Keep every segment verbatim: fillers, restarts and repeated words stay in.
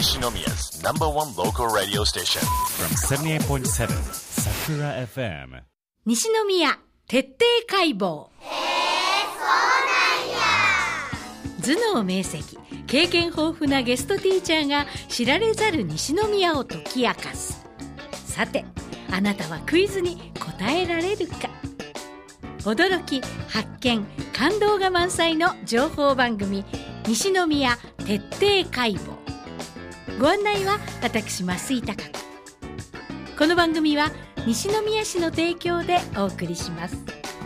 Nishnomiya's number one local radio station from seventy-eight point seven Sakura エフエム西宮徹底解剖。頭脳明晰、経験豊富なゲストティーチャーが知られざる西宮を解き明かす。さて、あなたはクイズに答えられるか。驚き、発見、感動が満載の情報番組、西宮徹底解剖。ご案内は私、増井貴子。この番組は西宮市の提供でお送りします。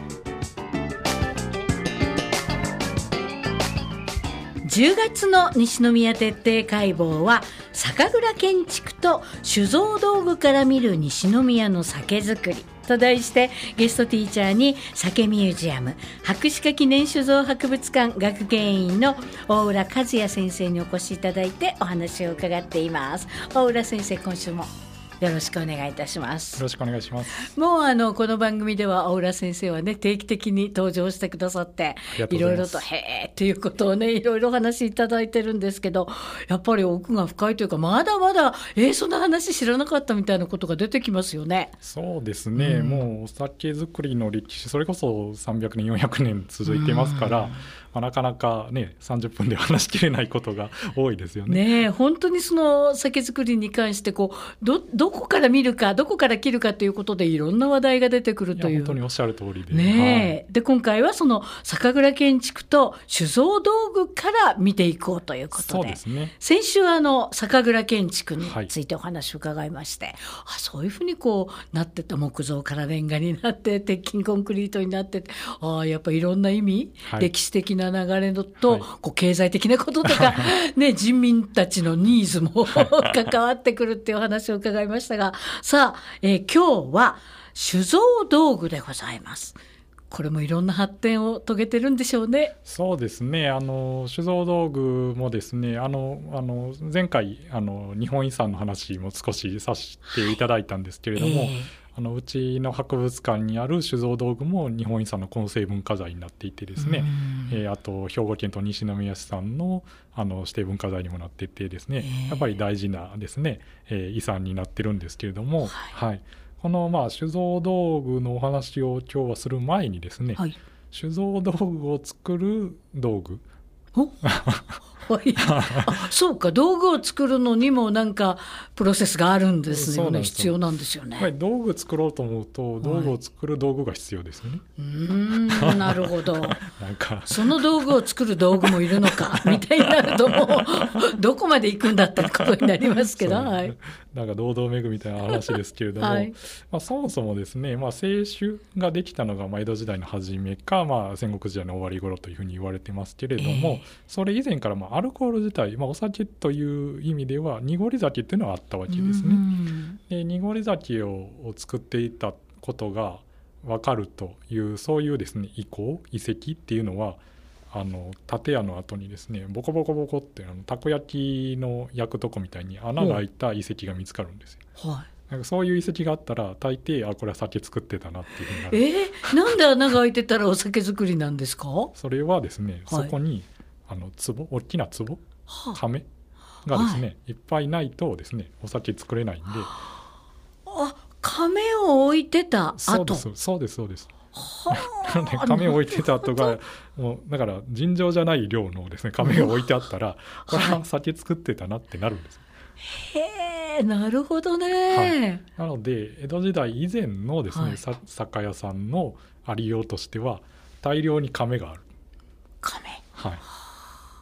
じゅうがつの西宮徹底解剖は、酒蔵建築と酒造道具から見る西宮の酒造りと題して、ゲストティーチャーに酒ミュージアム博士課記念酒造博物館学芸員の大浦和也先生にお越しいただいてお話を伺っています。大浦先生、今週もよろしくお願いいたします。 よろしくお願いします。 もうあのこの番組では大浦先生はね、定期的に登場してくださって、いろいろとへーっていうことをね、いろいろお話しいただいてるんですけど、やっぱり奥が深いというか、まだまだえー、そんな話知らなかったみたいなことが出てきますよね。 そうですね、うん、もうお酒造りの歴史、それこそさんびゃくねんよんひゃくねん続いてますから、うん、まあ、なかなかねさんじゅっぷんで話しきれないことが多いですよね。 ねえ、本当にその酒造りに関してこう ど, どこから見るかどこから切るかということでいろんな話題が出てくるという。 いや本当におっしゃる通りで、 ねえ、 はい、 で今回はその酒蔵建築と酒造道具から見ていこうということで、 そうですね、 先週あの酒蔵建築についてお話を伺いまして、はい、あ、そういうふうにこうなってた、木造からレンガになって鉄筋コンクリートになって、あ、やっぱいろんな意味、はい、歴史的な流れのと、はい、こう経済的なこととか、ね、人民たちのニーズも関わってくるっていう話を伺いましたが、さあ、えー、今日は酒造道具でございます。これもいろんな発展を遂げてるんでしょうね。 そうですね、あの酒造道具もですね、あのあの前回あの日本遺産の話も少しさせていただいたんですけれども、はい、えーあのうちの博物館にある酒造道具も日本遺産の構成文化財になっていてですね、えー、あと兵庫県と西宮市さん の, あの指定文化財にもなっていてですね、えー、やっぱり大事なですね、えー、遺産になってるんですけれども、はいはい、このまあ酒造道具のお話を今日はする前にですね、はい、酒造道具を作る道具はい、あ、そうか、道具を作るのにもなんかプロセスがあるんですよね。必要なんですよね。 はい、道具作ろうと思うと道具を作る道具が必要ですよね。 はい、うーん、なるほど。なんかその道具を作る道具もいるのかみたいになると、もうどこまで行くんだってことになりますけど、はい、 なんか堂々巡みたいな話ですけれども、はい、まあ、そもそもですね、まあ、清酒ができたのがまあ江戸時代の初めか、まあ、戦国時代の終わり頃というふうに言われてますけれども、えー、それ以前からまあアルコール自体、まあ、お酒という意味では濁り酒っていうのはあったわけですね。で濁り酒を, を作っていたことが分かるという、そういうですね遺構遺跡っていうのは、あの建屋の後にですねボコボコボコってあのたこ焼きの焼くとこみたいに穴が開いた遺跡が見つかるんですよ。はい、なんかそういう遺跡があったら大抵、あ、これは酒作ってたなっていうふうになる。 えー、なんで穴が開いてたらお酒作りなんですか？ それはですね、はい、そこにあの壺、大きな壺、甕がですね、はい、いっぱいないとですねお酒作れないんで。 あ、甕を置いてた後。 そうですそうですそうです。なので甕を置いてた後がもうだから尋常じゃない量のですね甕が置いてあったら、これは酒作ってたなってなるんです。 へー、なるほどね。はい、 なので江戸時代以前のですね、はい、酒屋さんのありようとしては大量に甕がある。 甕、 はい、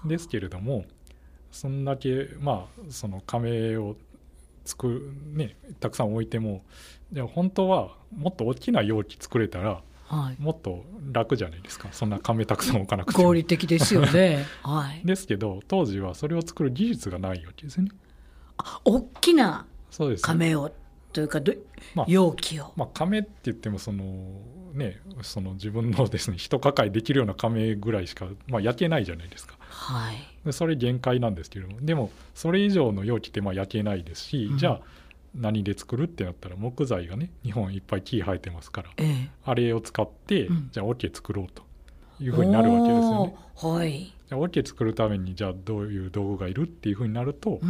ですけれども、そんだけまあその甕を作るねたくさん置いても、じゃあ本当はもっと大きな容器作れたら、はい、もっと楽じゃないですか。そんな甕たくさん置かなくても合理的ですよね。はい、 ですけど当時はそれを作る技術がないわけですね。 あ、大きな甕をというか、まあ、容器を、 まあ、甕って言ってもその、ね、その自分のですね一抱えできるような甕ぐらいしか、まあ、焼けないじゃないですか。 はい、 でそれ限界なんですけれども、でもそれ以上の容器ってまあ焼けないですし、うん、じゃあ何で作るってなったら木材がね日本いっぱい木生えてますから、ええ、あれを使って、うん、じゃあ桶作ろうというふうになるわけですよね。 はい、 じゃあ桶作るためにじゃあどういう道具がいるっていうふうになると、うん、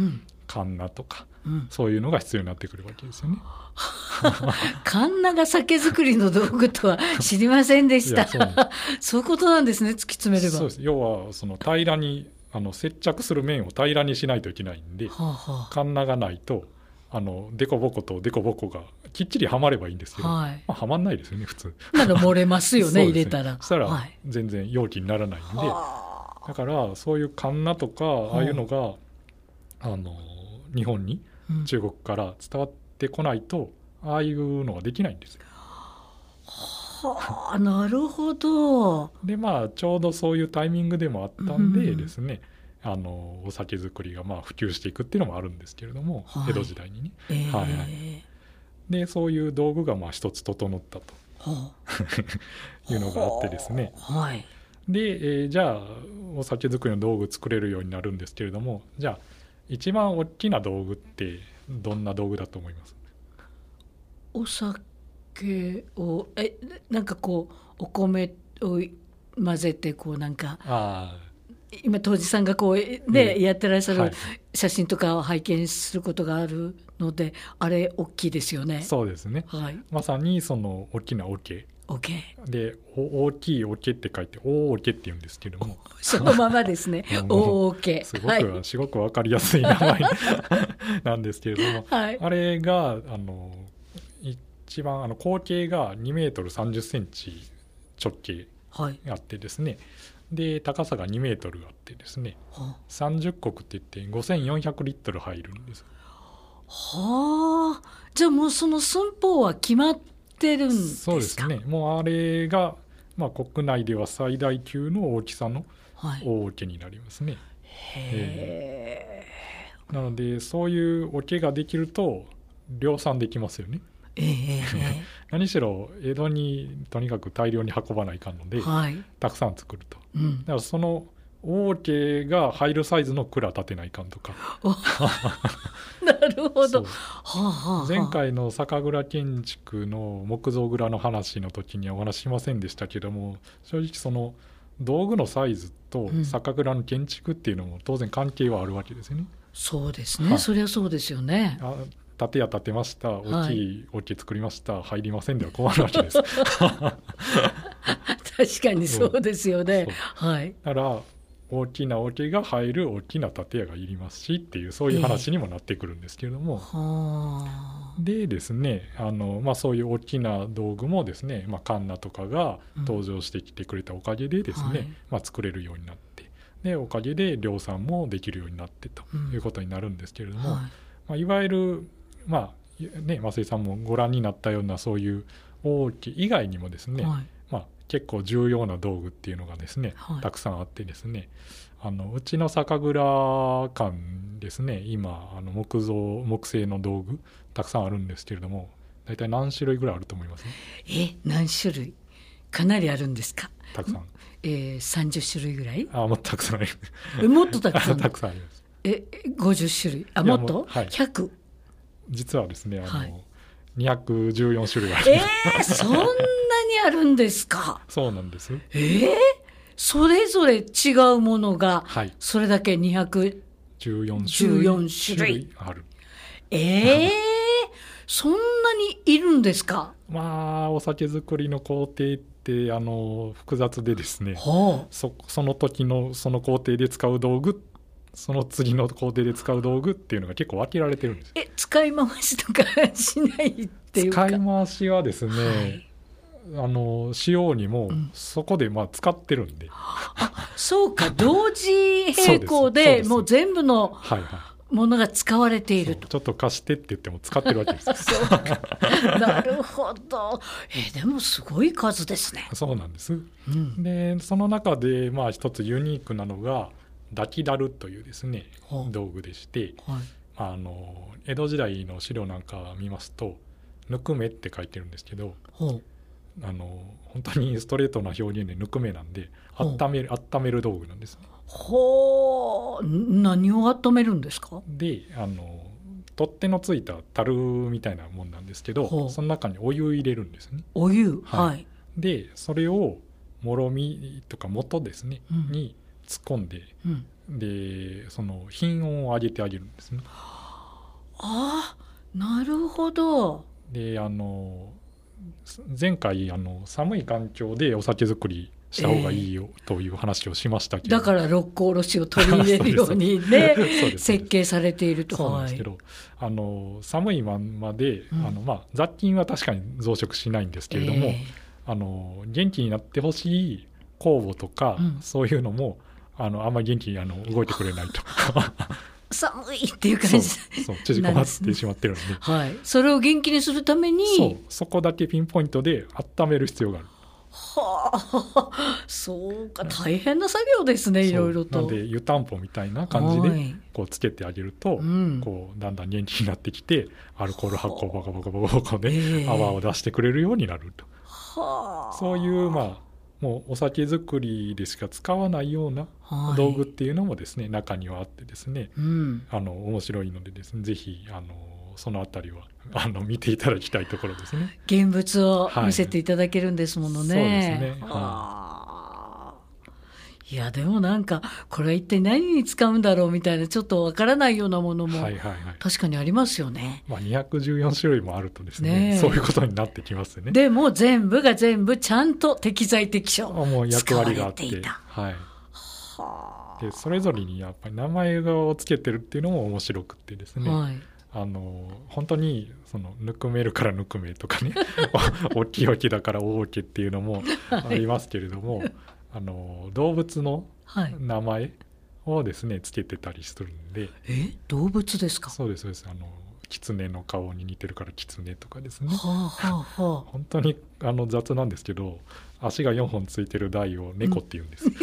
カンナとか、 うん、 そういうのが必要になってくるわけですよね。 カンナが酒造りの道具とは知りませんでした。 そう、 そういうことなんですね、突き詰めれば。 そうです。要はその平らにあの接着する面を平らにしないといけないんで、はあはあ、カンナがないとあのデコボコとデコボコがきっちりはまればいいんですけど、はい、まあ、はまんないですよね普通。 なら漏れますよね入れたら。 そしたら全然容器にならないんで、はい、だからそういうカンナとかああいうのが、はあ、あの日本に、うん、中国から伝わってこないとああいうのができないんですよ。 はあ、なるほど。 でまあちょうどそういうタイミングでもあったんでですね、うん、あのお酒造りがまあ普及していくっていうのもあるんですけれども、はい、江戸時代にね、えーはいはい、でそういう道具がまあ一つ整ったと、はあ、いうのがあってですね、はい、で、えー、じゃあお酒造りの道具作れるようになるんですけれども、じゃあ一番大きな道具ってどんな道具だと思います？ お酒をえなんかこうお米を混ぜてこうなんかあ今杜氏さんがこう、ねえー、やってらっしゃる写真とかを拝見することがあるので、あれ大きいですよね。 そうですね、はい、まさにその大きな桶で大きい桶って書いて大桶って言うんですけどもそのままですね大桶すごく、はい、すごく分かりやすい名前なんですけれども、はい、あれがあの一番あの口径がにメートルさんじゅっセンチ直径があってですね、はい、で高さがにメートルあってですね、はあ、さんじゅっこくって言ってごせんよんひゃくリットル入るんです。 はあ、じゃあもうその寸法は決まってるんですか？ そうですね、もうあれが、まあ、国内では最大級の大きさの大桶になりますね、はい、へー、なのでそういう桶ができると量産できますよね。えー、何しろ江戸にとにかく大量に運ばないかんので、はい、たくさん作ると、うん、だからその大桶が入るサイズの蔵建てないかんとかなるほど、はあはあ、前回の酒蔵建築の木造蔵の話の時にはお話ししませんでしたけども、正直その道具のサイズと酒蔵の建築っていうのも当然関係はあるわけですよね、うん、 そうですね、はい、そりゃそうですよね。 あ、建屋建てました、大きい桶作りました、はい、入りませんでは困るわけです確かにそうですよね、はい、 だから大きな桶が入る大きな建屋がいりますしっていう、そういう話にもなってくるんですけれども、えー、でですね、あの、まあ、そういう大きな道具もですね、まあ、カンナとかが登場してきてくれたおかげでですね、うん、はい、まあ、作れるようになって、でおかげで量産もできるようになってということになるんですけれども、うん、はい、まあ、いわゆるまあね、増井さんもご覧になったようなそういう大きい以外にもですね、はい、まあ、結構重要な道具っていうのがですね、はい、たくさんあってですね、あのうちの酒蔵館ですね、今あの木造木製の道具たくさんあるんですけれども、大体何種類ぐらいあると思います？ え、何種類？かなりあるんですか？ たくさん、 えー、さんじゅっしゅるいぐらい？ あ、もっとたくさんありますえ、もっとたくさんたくさんあります。 え、ごじゅっしゅるい？あ、もっと？はい、ひゃく？ 実はですね、あの、はい、にひゃくじゅうよんしゅるいある。 えー、そんなにあるんですか？ そうなんです。 えー、それぞれ違うものが、はい、それだけにひゃくじゅうよんしゅるいある。えー、そんなにいるんですか？ まあお酒作りの工程ってあの複雑でですね、はあ、そ, その時のその工程で使う道具、その次の工程で使う道具っていうのが結構分けられてるんです。 え、使い回しとかしないっていうか？ 使い回しはですね、はい、あの使用にもそこでまあ使ってるんで、うん、 あ、そうか、同時並行でもう全部の、はいはい、ものが使われていると。 ちょっと貸してって言っても使ってるわけですそうかなるほど。え、でもすごい数ですね。 そうなんです、うん、でその中でまあ一つユニークなのが抱きだるというですね、道具でして、はい、あの江戸時代の資料なんか見ますとぬくめって書いてるんですけど、あの本当にストレートな表現でぬくめなんで温める、温める道具なんですね。 ほう、何を温めるんですか？ で、あの取っ手のついた樽みたいなもんなんですけど、その中にお湯入れるんですね。 お湯、はい、はい、 でそれをもろみとか元ですね、うん、に突っ込んで、うん、でその品温を上げてあげるんですね。 あー、なるほど。 であの前回あの寒い環境でお酒造りした方がいいよという話をしましたけど、 だから六甲おろしを取り入れるようにねそう設計されていると。 そうなんですけど、はい、あの寒いまんまで、 うん、 あのまあ、雑菌は確かに増殖しないんですけれども、えー、あの元気になってほしい酵母とか、うん、そういうのもあのあんまり元気にあの動いてくれないと寒いっていう感じそうそう縮こまってしまってるので、 はい、それを元気にするためにそう、そこだけピンポイントで温める必要がある。 はあ、そうか、大変な作業ですね、いろいろと。 なので湯たんぽみたいな感じでこうつけてあげると、うん、こうだんだん元気になってきてアルコール発酵バカバカバカバカで泡を出してくれるようになると、はあ、そういうまあもうお酒作りでしか使わないような道具っていうのもですね、はい、中にはあってですね、うん、あの面白いのでですね、ぜひあのそのあたりはあの見ていただきたいところですね。 現物を見せていただけるんですものね、はい、 そうですね、 はい、いやでもなんかこれは一体何に使うんだろうみたいなちょっとわからないようなものも確かにありますよね、はいはいはい、 まあ、にひゃくじゅうよん種類もあるとですね、ね、そういうことになってきますね。 でも全部が全部ちゃんと適材適所使われていた。もう役割があって、 はい、 はでそれぞれにやっぱり名前をつけてるっていうのも面白くってですね、はい、あの本当にそのぬくめるからぬくめとかね大きい大きいだから大きいっていうのもありますけれども、はい、あの動物の名前をですねつけてたりするんで。 え動物ですか？ そうですそうです。あの狐の顔に似てるから狐とかですね、 はあはあはあ、 本当にあの雑なんですけど足がよんほんついてる台を猫って言うんです、うん、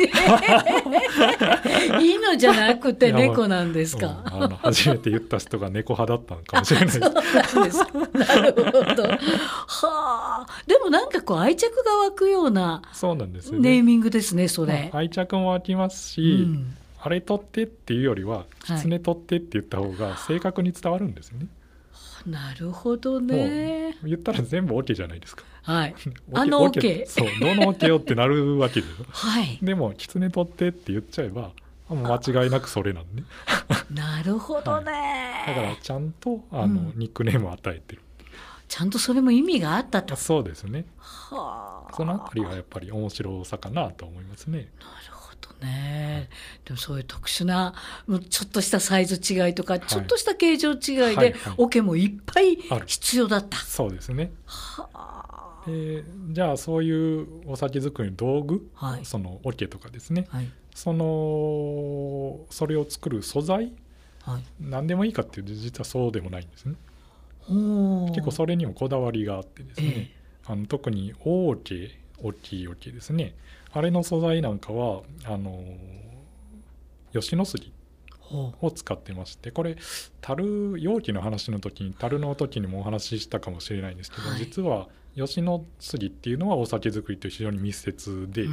いいのじゃなくて猫なんですか？ うん、あの初めて言った人が猫派だったのかもしれないです。 そうなんですか。なるほど。はあ。でもなんかこう愛着が湧くようなそうなんですよね、 ネーミングですねそれ、 まあ、愛着も湧きますし、うん、あれ取ってっていうよりは狐取ってって言った方が正確に伝わるんですよね、 はい、なるほどね。 言ったら全部 OK じゃないですか。 はい、あの OK そうどの OK よってなるわけですよ、 はい、 でも狐取ってって言っちゃえばもう間違いなくそれなんでなるほどね、 はい、だからちゃんとあの、うん、ニックネームを与えてる。 ちゃんとそれも意味があったと。 そうですね、はあ、そのあたりはやっぱり面白さかなと思いますね。 なるほどね。でもそういう特殊なちょっとしたサイズ違いとか、はい、ちょっとした形状違いで、はいはい、桶もいっぱい必要だった。 そうですね、はあ、でじゃあそういうお酒作りの道具、はい、その桶とかですね、はい、そのそれを作る素材、はい、何でもいいかっていうと実はそうでもないんですね。結構それにもこだわりがあってですね、えー、あの特に大桶大きい桶ですね、あれの素材なんかはあの吉野杉を使ってまして、これ樽容器の話の時に樽の時にもお話ししたかもしれないんですけど、はい、実は吉野杉っていうのはお酒作りと非常に密接で、うん、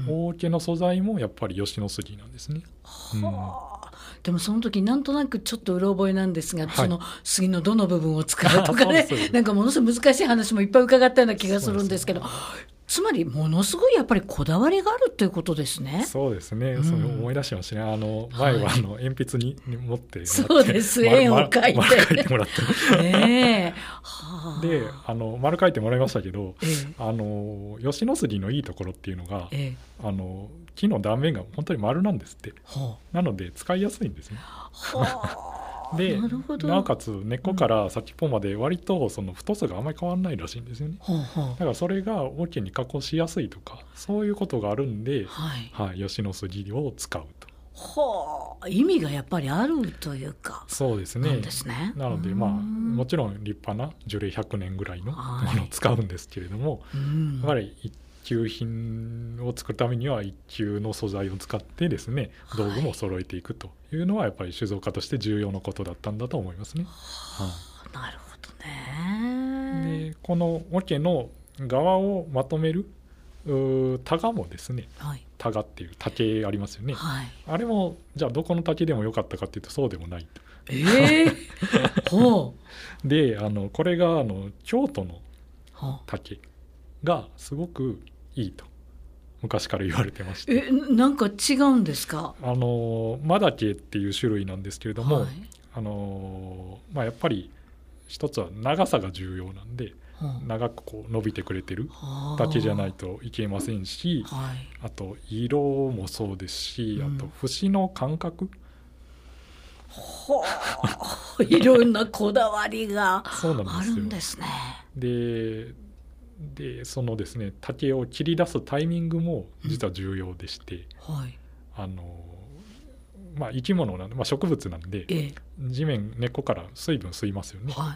大桶の素材もやっぱり吉野杉なんですね、 はあ、うん、でもその時なんとなくちょっとうろ覚えなんですが、はい、その杉のどの部分を使うとかねなんかものすごい難しい話もいっぱい伺ったような気がするんですけど、つまりものすごいやっぱりこだわりがあるということですね。 そうですね、うん、それ思い出しましたね。あの前はあの鉛筆に持ってもらって、 そうです円を描いて丸書いてもらってねはあ、であの丸書いてもらいましたけど、ええ、あの吉野杉のいいところっていうのが、ええ、あの木の断面が本当に丸なんですって、はあ、なので使いやすいんですね、はあで な, なおかつ根っこから先っぽまで割とその太さがあまり変わらないらしいんですよね、うん、だからそれが桶に加工しやすいとかそういうことがあるんで、はいはい、吉野杉を使うと。 はあ、意味がやっぱりあるというか。 そうですね。 なんですね。 なのでまあもちろん立派な樹齢ひゃくねんぐらいのものを使うんですけれども、はい、やっぱり一級品を作るためには一級の素材を使ってですね道具も揃えていくというのはやっぱり酒造家として重要なことだったんだと思いますね、 はあ、なるほどね。でこの桶の側をまとめるタガもですね、はい、タガっていう竹ありますよね、はい、あれもじゃあどこの竹でもよかったかっていうとそうでもないと。 えー、ほうであのこれがあの京都の竹がすごくいいと昔から言われてまして。 えなんか違うんですか？ あのマダケっていう種類なんですけれども、はい、あのまあ、やっぱり一つは長さが重要なんで、 うん、 長くこう伸びてくれてる竹じゃないといけませんし、 はい、 あと色もそうですし、 うん、 あと節の感覚、 ほういろんなこだわりがあそうなんですよ。 るんですね。 ででそのですね竹を切り出すタイミングも実は重要でして、 うん、はい、あのまあ、生き物なんで、まあ、植物なんで、ええ、地面根っこから水分吸いますよね、はい、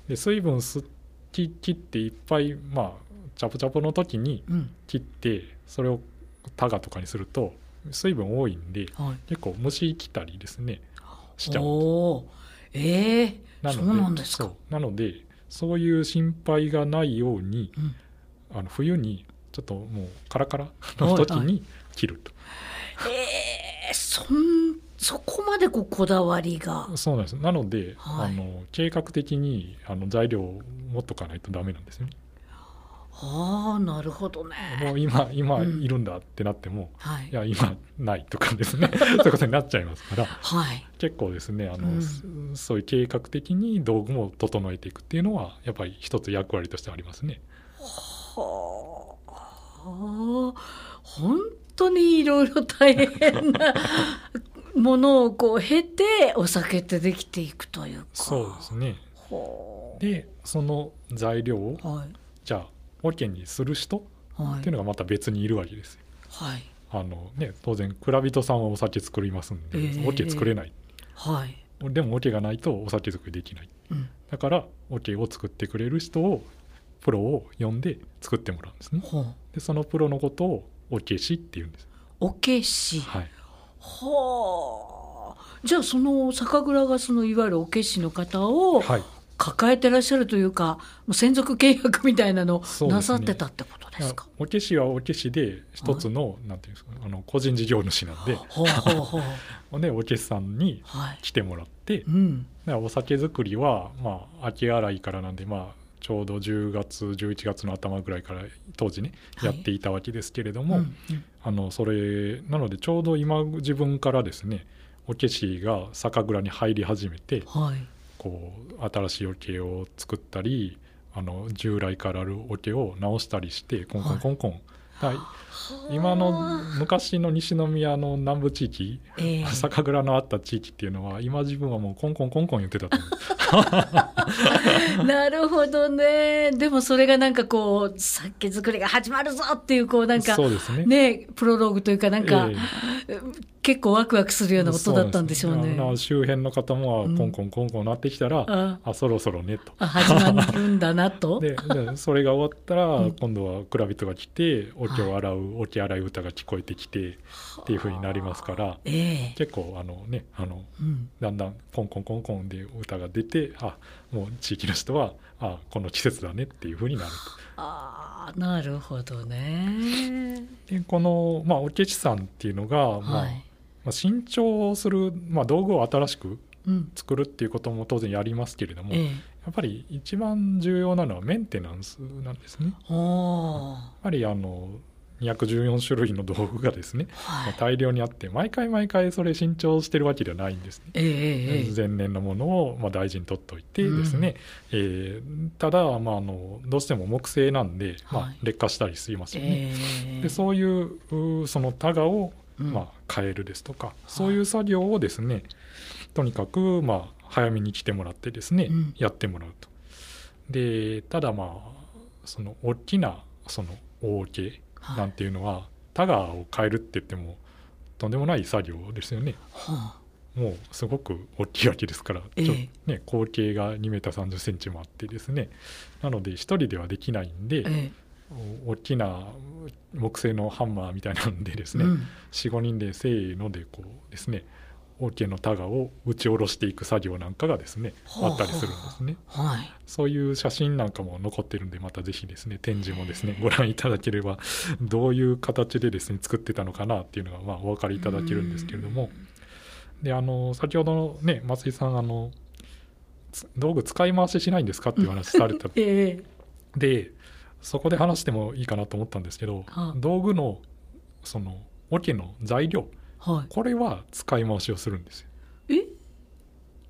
で水分吸って切っていっぱい、まあ、チャポチャポの時に切って、うん、それをタガとかにすると水分多いんで、はい、結構虫来たりですねしちゃう。おー、えー、なので、そうなんですか。 そうなのでそういう心配がないように、うん、あの冬にちょっともうカラカラの時に切ると。 はいはい、えー、そんそこまでこうこだわりが。 そうなんです。なので、はい、あの計画的にあの材料を持っとかないとダメなんですよね。 ああ、なるほどね。 もう今今いるんだってなっても、うん、はい、いや今ないとかですねそういうことになっちゃいますから、はい、結構ですねあの、うん、そういう計画的に道具も整えていくっていうのはやっぱり一つ役割としてありますね。 はあ、本当にいろいろ大変なものをこう経てお酒ってできていくというか。 そうですね。でその材料を、はい、じゃあオケにする人っていうのがまた別にいるわけですよ。はい、あのね、当然蔵人さんはお酒作りますんで、えー、オケ作れない、はい、でもオケがないとお酒作りできない、うん、だからオケを作ってくれる人をプロを呼んで作ってもらうんですね。でそのプロのことをオケ師っていうんです。 オケ師、はい、はあ、じゃあその酒蔵がそのいわゆるオケ師の方を、はい、抱えてらっしゃるというか、もう専属契約みたいなのをなさってたってことですか。 オケ師はオケ師で一つの、はい、なんていうんですか、あの個人事業主なんで、ほうほうほうでオケ師さんに来てもらって、はい、うん、だからお酒作りは、まあ、秋洗いからなんで、まあ、ちょうどじゅうがつじゅういちがつの頭ぐらいから当時ね、はい、やっていたわけですけれども、うんうん、あのそれなのでちょうど今自分からですねオケ師が酒蔵に入り始めて、はい、こう新しいオケを作ったり、あの従来からあるオケを直したりしてコンコンコンコン、はい、今の昔の西宮の南部地域、えー、酒蔵のあった地域っていうのは今自分はもうコンコンコンコン言ってたと思うなるほどね。でもそれがなんかこう酒造りが始まるぞっていうこうなんかそうですね、 ね、プロローグというかなんか、えー、結構ワクワクするような音だったんでしょうね。 う周辺の方もコンコンコンコンなってきたら、うん、あ, あそろそろねとあ始まるんだなとででそれが終わったら、うん、今度は蔵人が来てオケを洗う、はい、オケ洗い歌が聞こえてきてっていう風になりますから、えー、結構あのねあの、うん、だんだんコンコンコンコンで歌が出て、あもう地域の人はあこの季節だねっていう風になると。 あなるほどね。 でこの、まあ、オケ師さんっていうのが、はい、まあまあ、新調する、まあ、道具を新しく作るっていうことも当然やりますけれども、うん、やっぱり一番重要なのはメンテナンスなんですね。やっぱりあのにひゃくじゅうよんしゅるいの道具がですね、はい、大量にあって毎回毎回それ新調してるわけではないんですね、えー、前年のものをまあ大事に取っておいてですね、うん、えー、ただ、まあ、あのどうしても木製なんで、はい、まあ、劣化したりしますよね、えー、でそういうそのタガをまあ変えるですとか、うん、そういう作業をですね、はい、とにかくまあ早めに来てもらってですね、うん、やってもらうと。でただまあその大きなその大桶なんていうのは、はい、タガを変えるって言ってもとんでもない作業ですよね、はあ、もうすごく大きいわけですから、えーちょね、口径がにメーターさんじゅっセンチもあってですね、なので一人ではできないんで、えー、大きな木製のハンマーみたいなんでですね、うん、よん、ごにんでせーのでこうですね大きなタガを打ち下ろしていく作業なんかがですね、はあ、あったりするんですね、はい、そういう写真なんかも残ってるんで、またぜひですね展示もですねご覧いただければどういう形でですね作ってたのかなっていうのがまあお分かりいただけるんですけれども、であの先ほどのね松井さんあの道具使い回ししないんですかっていう話された、えー、でそこで話してもいいかなと思ったんですけど、はあ、道具のその桶の材料、はい、これは使い回しをするんですよ。 え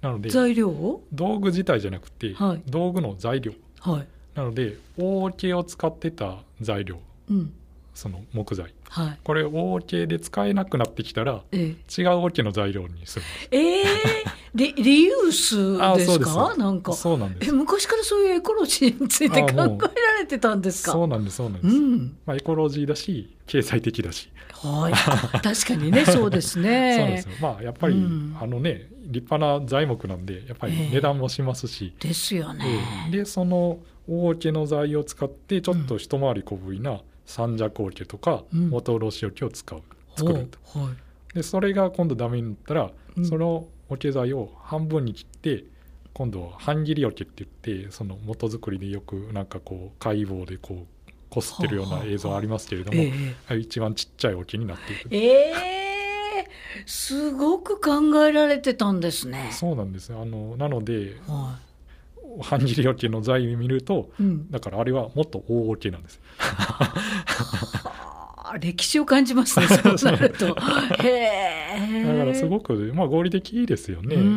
なので材料道具自体じゃなくて、 はい、道具の材料、 はい、 なので大桶を使ってた材料、うん、その木材、はい、これ大桶で使えなくなってきたら、ええ、違う桶の材料にする。 えー、リ, リユースですか？なんかそうなんです。 え昔からそういうエコロジーについて考えられてたんですか？ そうなんですそうなんです、うんまあ、エコロジーだし経済的だし、 はい、確かにねそうですねそうなんですよ、まあ、やっぱり、うん、あのね立派な材木なんでやっぱり値段もしますし、 えー、ですよね、 えー、でその大桶の材を使ってちょっと一回り小ぶりな三尺桶とか元卸桶を使う、うん、作ると、はい、でそれが今度ダメになったら、うん、その桶材を半分に切って今度は半切り桶って言ってその元作りでよくなんかこう貝棒でこうこすってるような映像ありますけれども、はあはあえー、一番ちっちゃい桶になっていく。 えー、すごく考えられてたんですね。 そうなんです。あのなので、はあ半切り桶の材を見ると、うん、だからあれはもっと大桶なんです歴史を感じますねそうなるとへーだからすごく、まあ、合理的ですよね、うんうん、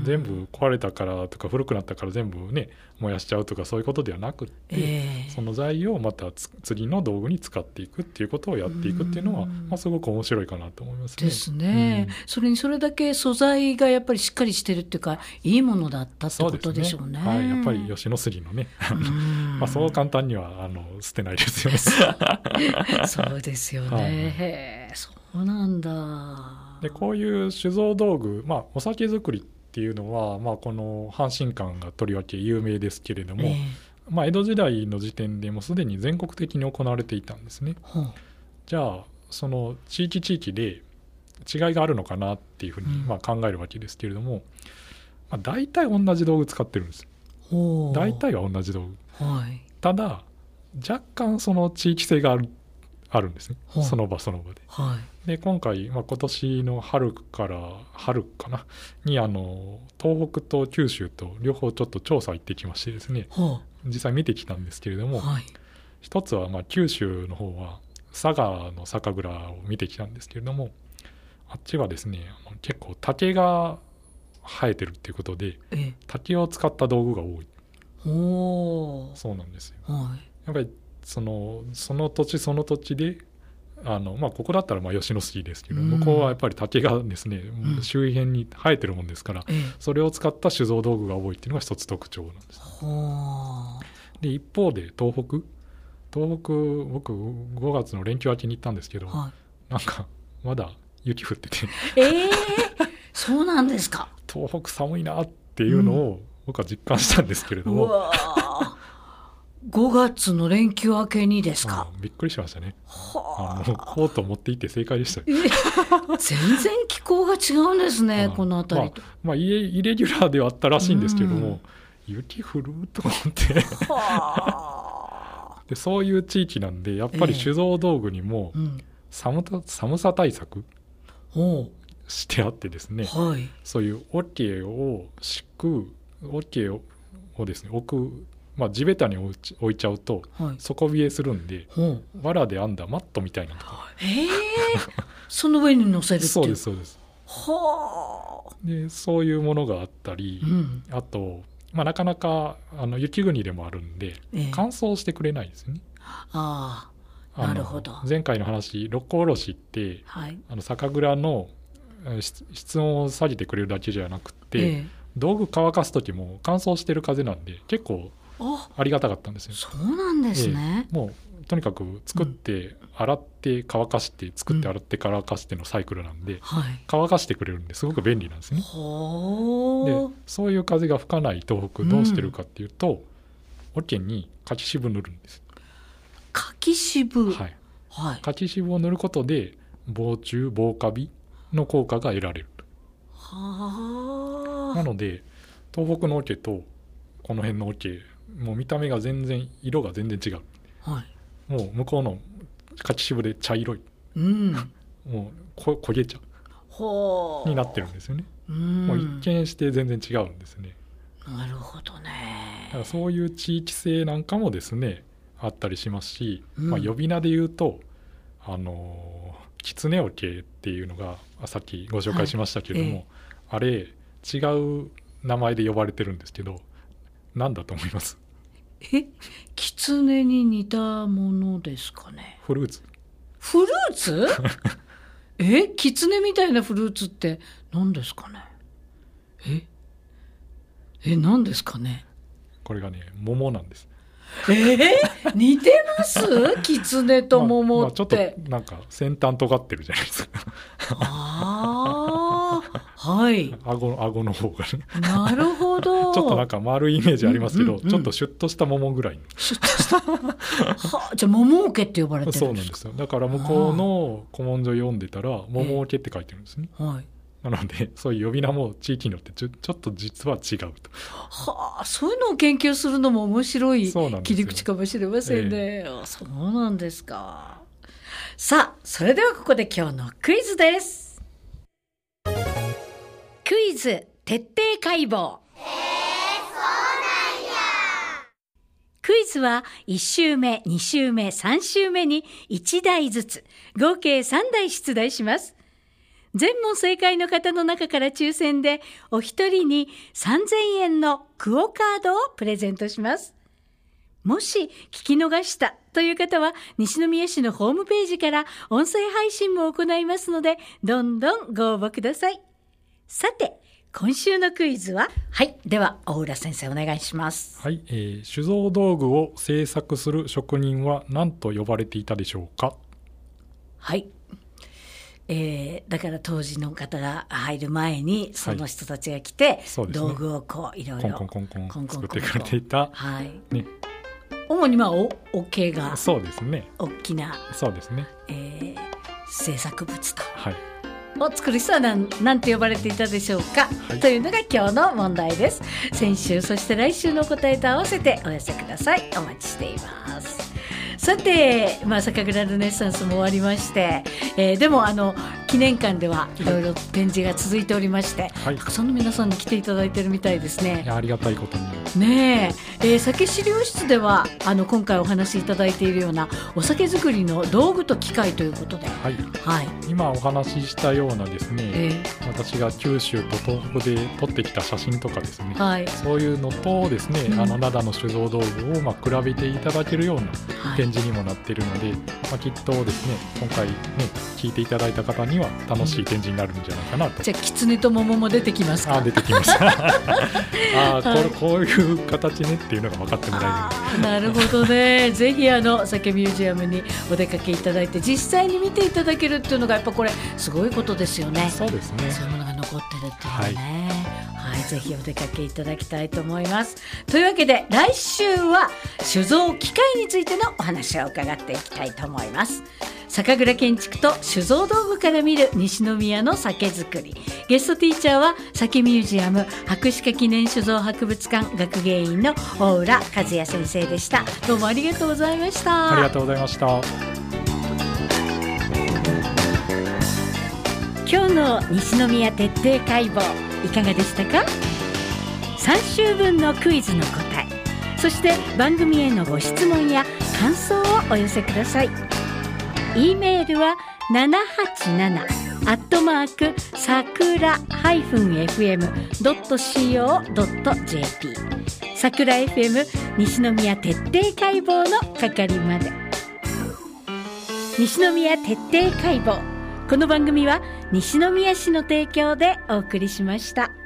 全部壊れたからとか古くなったから全部ね燃やしちゃうとかそういうことではなくって、えー、その材をまた次の道具に使っていくっていうことをやっていくっていうのは、まあ、すごく面白いかなと思いますね。 ですね、うん、それにそれだけ素材がやっぱりしっかりしてるっていうかいいものだったってことでしょうね。 はい、やっぱり吉野杉のねまあそう簡単にはあの捨てないですよねそうですよね、はい、へーそうなんだ。 でこういう酒造道具、まあ、お酒造りっていうのは、まあ、この阪神館がとりわけ有名ですけれども、えーまあ、江戸時代の時点でもすでに全国的に行われていたんですね、はあ、じゃあその地域地域で違いがあるのかなっていうふうにまあ考えるわけですけれども、うんまあ、大体同じ道具使ってるんです。大体は同じ道具、はい、ただ若干その地域性があるあるんですね、はあ、その場その場で、はい、で今回、まあ、今年の春から春かなにあの東北と九州と両方ちょっと調査行ってきましてですね、はあ、実際見てきたんですけれども、はい、一つはまあ九州の方は佐賀の酒蔵を見てきたんですけれども、あっちはですね結構竹が生えてるっていうことで竹を使った道具が多い。おそうなんですよ、はい、やっぱりその、その土地その土地であの、まあ、ここだったらまあ吉野杉ですけど、うん、向こうはやっぱり竹がですね、うん、周辺に生えてるもんですから、ええ、それを使った酒造道具が多いっていうのが一つ特徴なんです。で一方で東北東北僕ごがつの連休明けに行ったんですけど、はい、なんかまだ雪降っててえー、そうなんですか。 東北寒いなっていうのを僕は実感したんですけれども、うん、うわごがつの連休明けにですか。 びっくりしましたね。あのコート持っていって正解でした。 全然気候が違うんですねこの辺りと、 まあまあ、イレ、イレギュラーではあったらしいんですけども、うん、雪降ると思ってでそういう地域なんでやっぱり酒造道具にも 寒, 寒さ対策してあってですね、はい、そういう桶を敷く桶をですね置く、まあ、地べたに置いちゃうと底冷えするんで、はい、藁で編んだマットみたいなのとか、 えー、その上に乗せるっていう。 そうですそうです。はあ。でそういうものがあったり、うん、あと、まあ、なかなかあの雪国でもあるんで、えー、乾燥してくれないですよね。 ああ、なるほど。 前回の話六甲おろしって、はい、あの酒蔵の室温を下げてくれるだけじゃなくて、えー、道具乾かす時も乾燥してる風なんで結構ありがたかったんですよ。 そうなんですね、 えー、もうとにかく作って洗って乾かして作って洗って乾かしてのサイクルなんで、うんはい、乾かしてくれるんですごく便利なんですね。でそういう風が吹かない東北どうしてるかっていうと、うん、桶に柿渋塗るんです。 柿渋、 はいはい、柿渋を塗ることで防虫防カビの効果が得られる。はなので東北の桶とこの辺の桶もう見た目が全然色が全然違う、はい、もう向こうの柿渋で茶色い、うん、もうこ焦げ茶になってるんですよね。うんもう一見して全然違うんですね。 なるほどね。 だからそういう地域性なんかもですねあったりしますし、うんまあ、呼び名で言うとあの狐桶っていうのがさっきご紹介しましたけれども、はいええ、あれ違う名前で呼ばれてるんですけど、何だと思います？ え、キツネに似たものですかね。 フルーツ。 フルーツえ、キツネみたいなフルーツって何ですかね。ええ、何ですかね。これがね、桃なんです。 えー、似てますキツネと桃って、まあまあ、 ちょっとなんか先端尖ってるじゃないですかああ、はい。 顎、顎の方がね。 なるほど。 ちょっとなんか丸いイメージありますけど、うんうんうん、ちょっとシュッとした桃ぐらい。 シュッとした。はあ、じゃあ桃桶って呼ばれてるんですか？ そうなんですよ。だから向こうの古文書読んでたら桃桶って書いてるんですね。はい。なのでそういう呼び名も地域によってちょ、ちょっと実は違うと。 はあ、そういうのを研究するのも面白い切り口かもしれませんね。えー、そうなんですか。さあ、それではここで今日のクイズです。クイズ徹底解剖。へー、そうなんや。クイズはいち週目、に週目、さん週目にいち題ずつ合計さん題出題します。全問正解の方の中から抽選でお一人にさんぜんえんのクオカードをプレゼントします。もし聞き逃したという方は西宮市のホームページから音声配信も行いますので、どんどんご応募ください。さて、今週のクイズは、はい、では大浦先生お願いします。 はい、えー、酒造道具を製作する職人は何と呼ばれていたでしょうか？ はい、えー、だから当時の方が入る前にその人たちが来て、はい、道具をこういろいろコンコンコンコン作ってくれていた、 はいね、主にまあお桶がそうですね、 大きなそうですね、 えー、制作物と、 はい、 を作る人は何、何て呼ばれていたでしょうか、はい、というのが今日の問題です。先週そして来週の答えと合わせてお寄せください。お待ちしています。さて、まあ、酒蔵ルネッサンスも終わりまして、えー、でもあの記念館ではいろいろ展示が続いておりまして、はい、たくさんの皆さんに来ていただいているみたいですね。 いや、ありがたいことにねえ、えー、酒資料室ではあの今回お話しいただいているようなお酒作りの道具と機械ということで、 はいはい、今お話ししたようなですね、えー、私が九州と東北で撮ってきた写真とかですね、はい、そういうのとですね、うん、あの灘の酒造道具をまあ比べていただけるような展示にもなっているので、はい、まあ、きっとですね今回ね聞いていただいた方には楽しい展示になるんじゃないかなと、うん、 じゃあキツネと桃も出てきますか？ あ、出てきますあ、これ、こういう形ねっていうのが分かってもらえる。 なるほどね。ぜひあの酒ミュージアムにお出かけいただいて実際に見ていただけるっていうのがやっぱこれすごいことですよね。 そうですね。 そういうものが残ってるっていうのはね、はいはい、ぜひお出かけいただきたいと思います。というわけで来週は酒造機械についてのお話を伺っていきたいと思います。酒蔵建築と酒造道具から見る西宮の酒造り。ゲストティーチャーは酒ミュージアム博士課記念酒造博物館学芸員の大浦和也先生でした。どうもありがとうございました。 ありがとうございました。 今日の西宮徹底解剖いかがでしたか？さん週分のクイズの答え、そして番組へのご質問や感想をお寄せください。E メールはななはちななアットマークさくら エフエムドットシーオードットジェーピー さくら エフエム 西宮徹底解剖の係まで。西宮徹底解剖、この番組は西宮市の提供でお送りしました。